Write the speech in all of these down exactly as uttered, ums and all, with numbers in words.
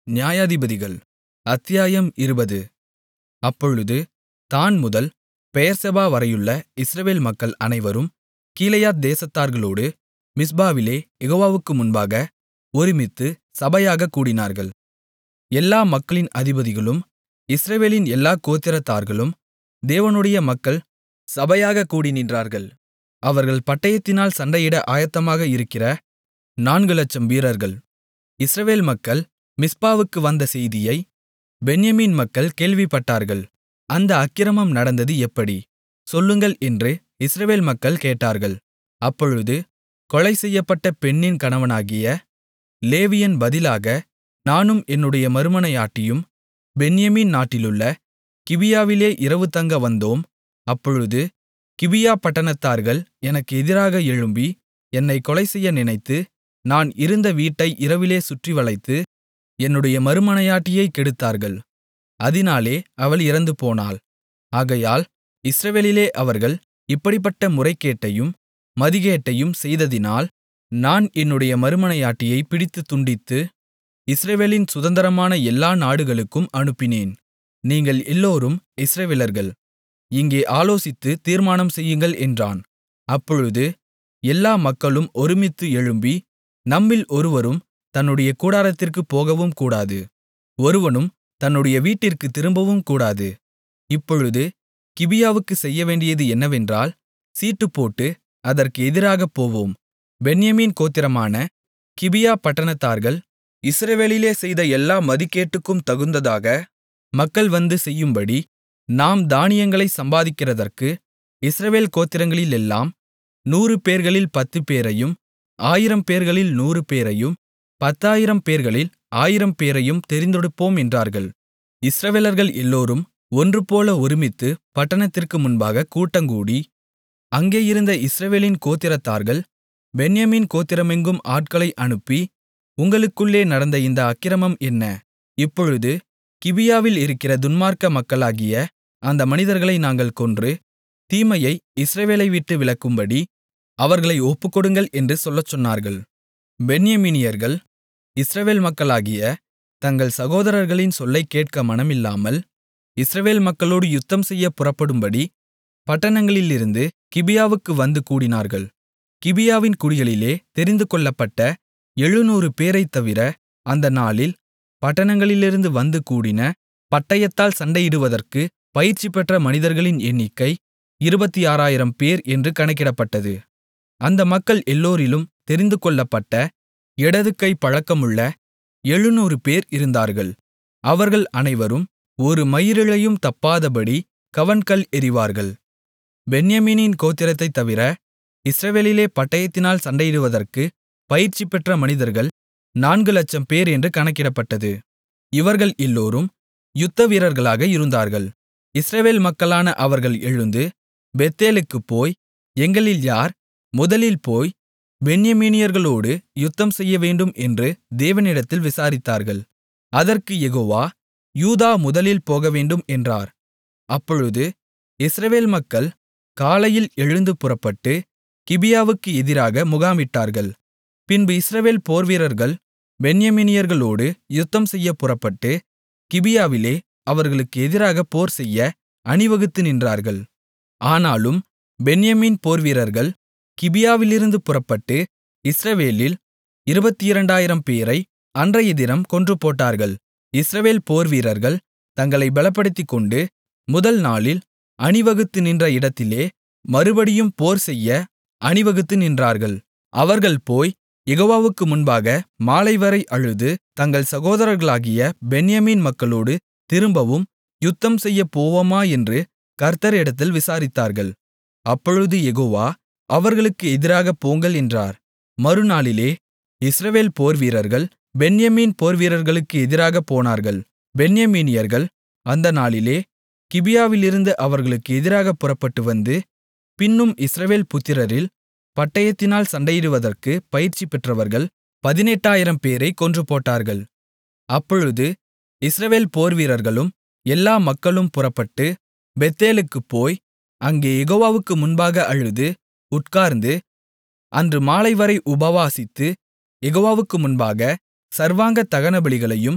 நியாயாதிபதிகள் அத்தியாயம் இருபது அப்பொழுது தாண் முதல் பெயெர்செபா வரையுள்ள இஸ்ரவேல் மக்கள் அனைவரும் கீலேயாத் தேசத்தார்களோடு மிஸ்பாவிலே யெகோவாவுக்கு முன்பாக ஒருமித்து சபையாகக் கூடினார்கள். எல்லா மக்களின் அதிபதிகளும் இஸ்ரவேலின் எல்லா கோத்திரத்தார்களும் தேவனுடைய மக்கள் சபையாகக் கூடி நின்றார்கள். அவர்கள் பட்டயத்தினால் சண்டையிட ஆயத்தமாக இருக்கிற நான்கு லட்சம் வீரர்கள். இஸ்ரவேல் மக்கள் மிஸ்பாவுக்கு வந்த செய்தியை பென்யமீன் மக்கள் கேள்விப்பட்டார்கள். அந்த அக்கிரமம் நடந்தது எப்படி? சொல்லுங்கள் என்று இஸ்ரவேல் மக்கள் கேட்டார்கள். அப்பொழுது கொலை செய்யப்பட்ட பெண்ணின் கணவனாகிய லேவியன் பதிலாக, நானும் என்னுடைய மறுமனையாட்டியும் பென்யமீன் நாட்டிலுள்ள கிபியாவிலே இரவு தங்க வந்தோம். அப்பொழுது கிபியா பட்டணத்தார்கள் எனக்கு எதிராக எழும்பி என்னைக் கொலைசெய்ய நினைத்து, நான் இருந்த வீட்டை இரவிலே சுற்றிவளைத்து என்னுடைய மறுமனையாட்டியைக் கெடுத்தார்கள். அதினாலே அவள் இறந்துபோனாள். ஆகையால் இஸ்ரவேலிலே அவர்கள் இப்படிப்பட்ட முறைகேட்டையும் மதிகேட்டையும் செய்ததினால், நான் என்னுடைய மறுமனையாட்டியைப் பிடித்துத் துண்டித்து இஸ்ரவேலின் சுதந்தரமான எல்லா நாடுகளுக்கும் அனுப்பினேன். நீங்கள் எல்லோரும் இஸ்ரவேலர்கள், இங்கே ஆலோசித்து தீர்மானம் செய்யுங்கள் என்றான். அப்பொழுது எல்லா மக்களும் ஒருமித்து எழும்பி, நம்மில் ஒருவரும் தன்னுடைய கூடாரத்திற்குப் போகவும் கூடாது, ஒருவனும் தன்னுடைய வீட்டிற்குத் திரும்பவும் கூடாது. இப்பொழுது கிபியாவுக்குச் செய்யவேண்டியது என்னவென்றால், சீட்டுப்போட்டு அதற்கு எதிராகப் போவோம். பென்யமீன் கோத்திரமான கிபியா பட்டணத்தார்கள் இஸ்ரவேலிலே செய்த எல்லா மதிகேட்டுக்கும் தகுந்ததாக மக்கள் வந்து செய்யும்படி, நாம் தானியங்களைச் சம்பாதிக்கிறதற்கு இஸ்ரவேல் கோத்திரங்களிலெல்லாம் நூறு பேர்களில் பத்து பேரையும், ஆயிரம் பேர்களில் நூறு பேரையும், பத்தாயிரம் பேர்களில் ஆயிரம் பேரையும் தெரிந்தெடுப்போம் என்றார்கள். இஸ்ரவேலர்கள் எல்லோரும் ஒன்றுபோல ஒருமித்து பட்டணத்திற்கு முன்பாகக் கூட்டங்கூடி, அங்கே இருந்த இஸ்ரவேலின் கோத்திரத்தார்கள் பென்யமீன் கோத்திரமெங்கும் ஆட்களை அனுப்பி, உங்களுக்குள்ளே நடந்த இந்த அக்கிரமம் என்ன? இப்பொழுது கிபியாவில் இருக்கிற துன்மார்க்க மக்களாகிய அந்த மனிதர்களை நாங்கள் கொன்று, தீமையை இஸ்ரவேலை விட்டு விலக்கும்படி அவர்களை ஒப்புக்கொடுங்கள் என்று சொல்லச் சொன்னார்கள். பென்யமீனியர்கள் இஸ்ரவேல் மக்களாகிய தங்கள் சகோதரர்களின் சொல்லைக் கேட்க மனமில்லாமல், இஸ்ரவேல் மக்களோடு யுத்தம்செய்யப் புறப்படும்படி பட்டணங்களிலிருந்து கிபியாவுக்கு வந்து கூடினார்கள். கிபியாவின் குடிகளிலே தெரிந்துகொள்ளப்பட்ட எழுநூறு பேரைத் தவிர, அந்த நாளில் பட்டணங்களிலிருந்து வந்து கூடின பட்டயத்தால் சண்டையிடுவதற்கு பயிற்சி பெற்ற மனிதர்களின் எண்ணிக்கை இருபத்தாறாயிரம் பேர் என்று கணக்கிடப்பட்டது. அந்த மக்கள் எல்லோரிலும் தெரிந்துகொள்ளப்பட்ட இடதுகை பழக்கமுள்ள எழுநூறு பேர் இருந்தார்கள். அவர்கள் அனைவரும் ஒரு மயிரிழையும் தப்பாதபடி கவண்கல் எறிவார்கள். பென்யமீனின் கோத்திரத்தைத் தவிர இஸ்ரவேலிலே பட்டயத்தினால் சண்டையிடுவதற்கு பயிற்சி பெற்ற மனிதர்கள் நான்கு லட்சம் பேர் என்று கணக்கிடப்பட்டது. இவர்கள் எல்லோரும் யுத்தவீரர்களாக இருந்தார்கள். இஸ்ரவேல் மக்களான அவர்கள் எழுந்து பெத்தேலுக்குப் போய், எங்களில் யார் முதலில் போய் பென்யமீனியர்களோடு யுத்தம் செய்யவேண்டும் என்று தேவனிடத்தில் விசாரித்தார்கள். அதற்குக் யெகோவா, யூதா முதலில் போகவேண்டும் என்றார். அப்பொழுது இஸ்ரவேல் மக்கள் காலையில் எழுந்து புறப்பட்டு கிபியாவுக்கு எதிராக முகாமிட்டார்கள். பின்பு இஸ்ரவேல் போர்வீரர்கள் பென்யமீனியர்களோடு யுத்தம் செய்யப் புறப்பட்டு கிபியாவிலே அவர்களுக்கு எதிராகப் போர்செய்ய அணிவகுத்து நின்றார்கள். ஆனாலும் பென்யமீன் போர்வீரர்கள் கிபியாவிலிருந்து புறப்பட்டு இஸ்ரவேலில் இருபத்திரண்டாயிரம் பேரை அன்றையதினம் கொன்றுபோட்டார்கள். இஸ்ரவேல் போர்வீரர்கள் தங்களை பலப்படுத்திக்கொண்டு முதல் நாளில் அணிவகுத்து நின்ற இடத்திலே மறுபடியும் போர்செய்ய அணிவகுத்து நின்றார்கள். அவர்கள் போய் யெகோவாவுக்கு முன்பாக மாலைவரை அழுது, தங்கள் சகோதரர்களாகிய பென்யமீன் மக்களோடு திரும்பவும் யுத்தம் செய்யப் போவோமா என்று கர்த்தரிடத்தில் விசாரித்தார்கள். அப்பொழுது யெகோவா, அவர்களுக்கு எதிராகப் போங்கள் என்றார். மறுநாளிலே இஸ்ரவேல் போர்வீரர்கள் பென்யமீன் போர்வீரர்களுக்கு எதிராகப் போனார்கள். பென்யமீனியர்கள் அந்த நாளிலே கிபியாவிலிருந்து அவர்களுக்கு எதிராகப் புறப்பட்டு வந்து, பின்னும் இஸ்ரவேல் புத்திரரில் பட்டயத்தினால் சண்டையிடுவதற்கு பயிற்சி பெற்றவர்கள் பதினெட்டாயிரம் பேரைக் கொன்றுபோட்டார்கள். அப்பொழுது இஸ்ரவேல் போர்வீரர்களும் எல்லா மக்களும் புறப்பட்டு பெத்தேலுக்குப் போய், அங்கே யெகோவாவுக்கு முன்பாக அழுது உட்கார்ந்து அன்று மாலைவரை உபவாசித்து, யெகோவாவுக்கு முன்பாக சர்வாங்க தகனபலிகளையும்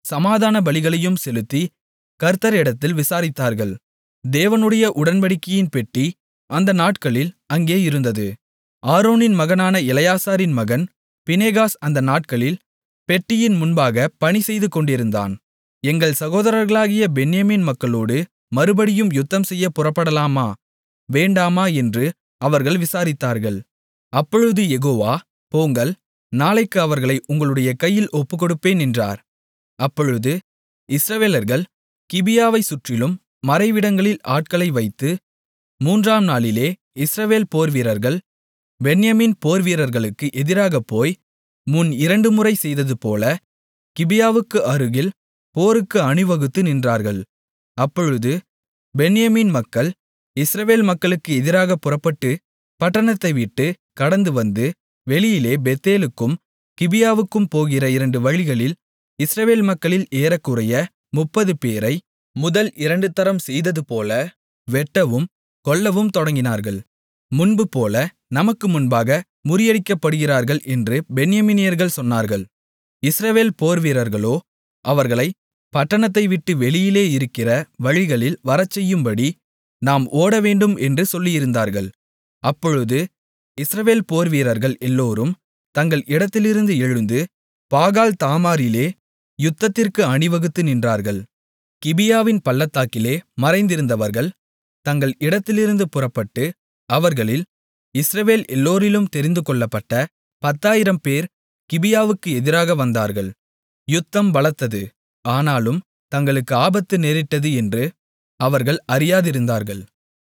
சமாதான பலிகளையும் செலுத்தி கர்த்தரிடத்தில் விசாரித்தார்கள். தேவனுடைய உடன்படிக்கையின் பெட்டி அந்த நாட்களில் அங்கே இருந்தது. ஆரோனின் மகனான எலெயாசாரின் மகன் பினெகாஸ் அந்த நாட்களில் பெட்டியின் முன்பாக பணிசெய்து கொண்டிருந்தான். எங்கள் சகோதரர்களாகிய பென்யமீன் மக்களோடு மறுபடியும் யுத்தம்செய்ய புறப்படலாமா வேண்டாமா என்று அவர்கள் விசாரித்தார்கள். அப்பொழுது யெகோவா, போங்கள், நாளைக்கு அவர்களை உங்களுடைய கையில் ஒப்புக்கொடுப்பேன் என்றார். அப்பொழுது இஸ்ரவேலர்கள் கிபியாவைச் சுற்றிலும் மறைவிடங்களில் ஆட்களை வைத்து, மூன்றாம் நாளிலே இஸ்ரவேல் போர்வீரர்கள் பென்யமீன் போர்வீரர்களுக்கு எதிராகப் போய் முன் இரண்டு முறை செய்ததுபோல கிபியாவுக்கு அருகில் போருக்கு அணிவகுத்து நின்றார்கள். அப்பொழுது பென்யமீன் மக்கள் இஸ்ரவேல் மக்களுக்கு எதிராகப் புறப்பட்டு பட்டணத்தை விட்டு கடந்து வந்து வெளியிலே பெத்தேலுக்கும் கிபியாவுக்கும் போகிற இரண்டு வழிகளில் இஸ்ரவேல் மக்களில் ஏறக்குறைய முப்பது பேரை முதல் இரண்டு தரம் செய்ததுபோல வெட்டவும் கொல்லவும் தொடங்கினார்கள். முன்புபோல நமக்கு முன்பாக முறியடிக்கப்படுகிறார்கள் என்று பென்யமீனியர்கள் சொன்னார்கள். இஸ்ரவேல் போர்வீரர்களோ அவர்களை பட்டணத்தை விட்டு வெளியிலே இருக்கிற வழிகளில் வரச்செய்யும்படி நாம் ஓடவேண்டும் என்று சொல்லியிருந்தார்கள். அப்பொழுது இஸ்ரவேல் போர்வீரர்கள் எல்லோரும் தங்கள் இடத்திலிருந்து எழுந்து பாகால் தாமாரிலே யுத்தத்திற்கு அணிவகுத்து நின்றார்கள். கிபியாவின் பள்ளத்தாக்கிலே மறைந்திருந்தவர்கள் தங்கள் இடத்திலிருந்து புறப்பட்டு அவர்களில் இஸ்ரவேல் எல்லோரிலும் தெரிந்துகொள்ளப்பட்ட பத்தாயிரம் பேர் கிபியாவுக்கு எதிராக வந்தார்கள். யுத்தம் பலத்தது, ஆனாலும் தங்களுக்கு ஆபத்து நேரிட்டது என்று அவர்கள் அறியாதிருந்தார்கள்.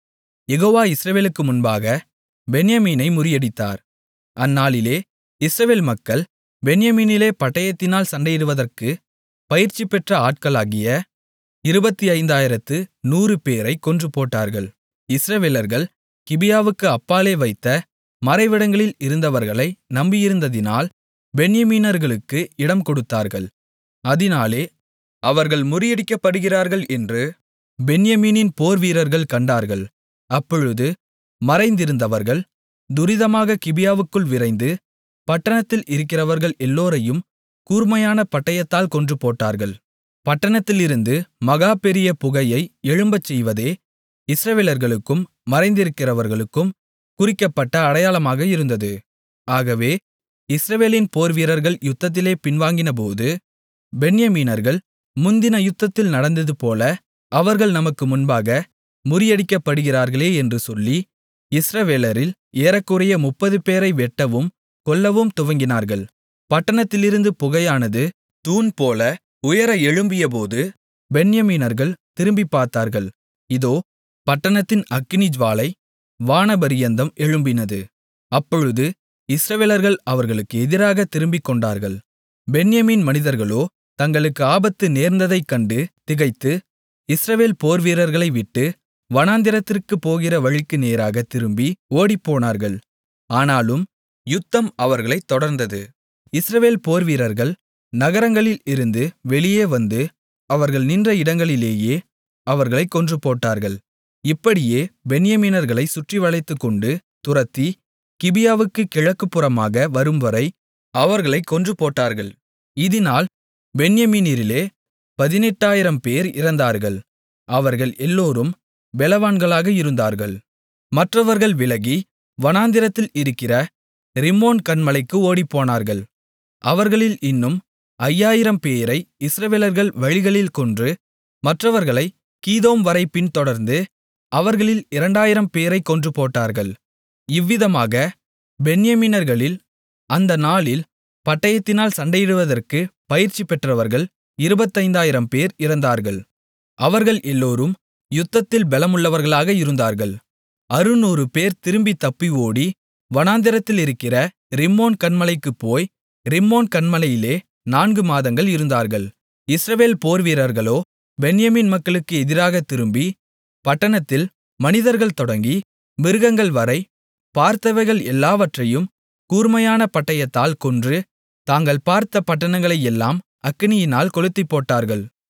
யெகோவா இஸ்ரவேலுக்கு முன்பாக பென்யமீனை முறியடித்தார். அந்நாளிலே இஸ்ரவேல் மக்கள் பென்யமீனிலே பட்டயத்தினால் சண்டையிடுவதற்கு பயிற்சி பெற்ற ஆட்களாகிய இருபத்தைந்தாயிரத்து நூறு பேரைக் கொன்றுபோட்டார்கள். இஸ்ரவேலர்கள் கிபியாவுக்கு அப்பாலே வைத்த மறைவிடங்களில் இருந்தவர்களை நம்பியிருந்ததினால் பென்யமீனர்களுக்கு இடம் கொடுத்தார்கள். அதினாலே அவர்கள் முறியடிக்கப்படுகிறார்கள் என்று பென்யமீனின் போர்வீரர்கள் கண்டார்கள். அப்பொழுது மறைந்திருந்தவர்கள் துரிதமாக கிபியாவுக்குள் விரைந்து பட்டணத்தில் இருக்கிறவர்கள் எல்லோரையும் கூர்மையான பட்டயத்தால் கொன்றுபோட்டார்கள். பட்டணத்திலிருந்து மகா பெரிய புகையை எழும்பச் செய்வதே இஸ்ரவேலர்களுக்கும் மறைந்திருக்கிறவர்களுக்கும் குறிக்கப்பட்ட அடையாளமாக இருந்தது. ஆகவே இஸ்ரவேலின் போர்வீரர்கள் யுத்தத்திலே பின்வாங்கினபோது பென்யமீனர்கள் முந்தின யுத்தத்தில் நடந்ததுபோல அவர்கள் நமக்கு முன்பாக முறியடிக்கப்படுகிறார்களே என்று சொல்லி இஸ்ரவேலரில் ஏறக்குறைய முப்பது பேரை வெட்டவும் கொல்லவும் துவங்கினார்கள். பட்டணத்திலிருந்து புகையானது தூண்போல உயர எழும்பியபோது பென்யமீனர்கள் திரும்பிப் பார்த்தார்கள். இதோ, பட்டணத்தின் அக்கினிஜ்வாலை வானபரியந்தம் எழும்பினது. அப்பொழுது இஸ்ரவேலர்கள் அவர்களுக்கு எதிராக திரும்பிக்கொண்டார்கள். பென்யமீன் மனிதர்களோ தங்களுக்கு ஆபத்து நேர்ந்ததைக் கண்டு திகைத்து இஸ்ரவேல் போர்வீரர்களை விட்டு வனாந்திரத்திற்குப் போகிற வழிக்கு நேராக திரும்பி ஓடிப்போனார்கள். ஆனாலும் யுத்தம் அவர்களைத் தொடர்ந்தது. இஸ்ரவேல் போர்வீரர்கள் நகரங்களில் இருந்து வெளியே வந்து அவர்கள் நின்ற இடங்களிலேயே அவர்களைக் கொன்றுபோட்டார்கள். இப்படியே பென்யமீனர்களைச் சுற்றி வளைத்துக்கொண்டு துரத்தி கிபியாவுக்குக் கிழக்குப்புறமாக வரும்வரை அவர்களைக் கொன்றுபோட்டார்கள். இதினால் பென்யமீனரிலே பதினெட்டாயிரம் பேர் இறந்தார்கள். அவர்கள் எல்லோரும் பெலவான்களாக இருந்தார்கள். மற்றவர்கள் விலகி வனாந்திரத்தில் இருக்கிற ரிம்மோன் கன்மலைக்கு ஓடிப்போனார்கள். அவர்களில் இன்னும் ஐயாயிரம் பேரை இஸ்ரவேலர்கள் வழிகளில் கொன்று மற்றவர்களை கீதோம் வரை பின்தொடர்ந்து அவர்களில் இரண்டாயிரம் பேரைக் கொன்றுபோட்டார்கள். இவ்விதமாக பென்யமீனர்களில் அந்த நாளில் பட்டயத்தினால் சண்டையிடுவதற்கு பயிற்சி பெற்றவர்கள் இருபத்தைந்தாயிரம் பேர் இறந்தார்கள். அவர்கள் எல்லோரும் யுத்தத்தில் பெலமுள்ளவர்களாக இருந்தார்கள். அறுநூறு பேர் திரும்பித் தப்பி ஓடி வனாந்திரத்திலிருக்கிற ரிம்மோன் கன்மலைக்குப் போய் ரிம்மோன் கன்மலையிலே நான்கு மாதங்கள் இருந்தார்கள். இஸ்ரவேல் போர்வீரர்களோ பென்யமீன் மக்களுக்கு எதிராகத் திரும்பி பட்டணத்தில் மனிதர்கள் தொடங்கி மிருகங்கள் வரை பார்த்தவைகள் எல்லாவற்றையும் கூர்மையான பட்டயத்தால் கொன்று தாங்கள் பார்த்த பட்டணங்களையெல்லாம் அக்கினியினால் கொளுத்திப்போட்டார்கள்.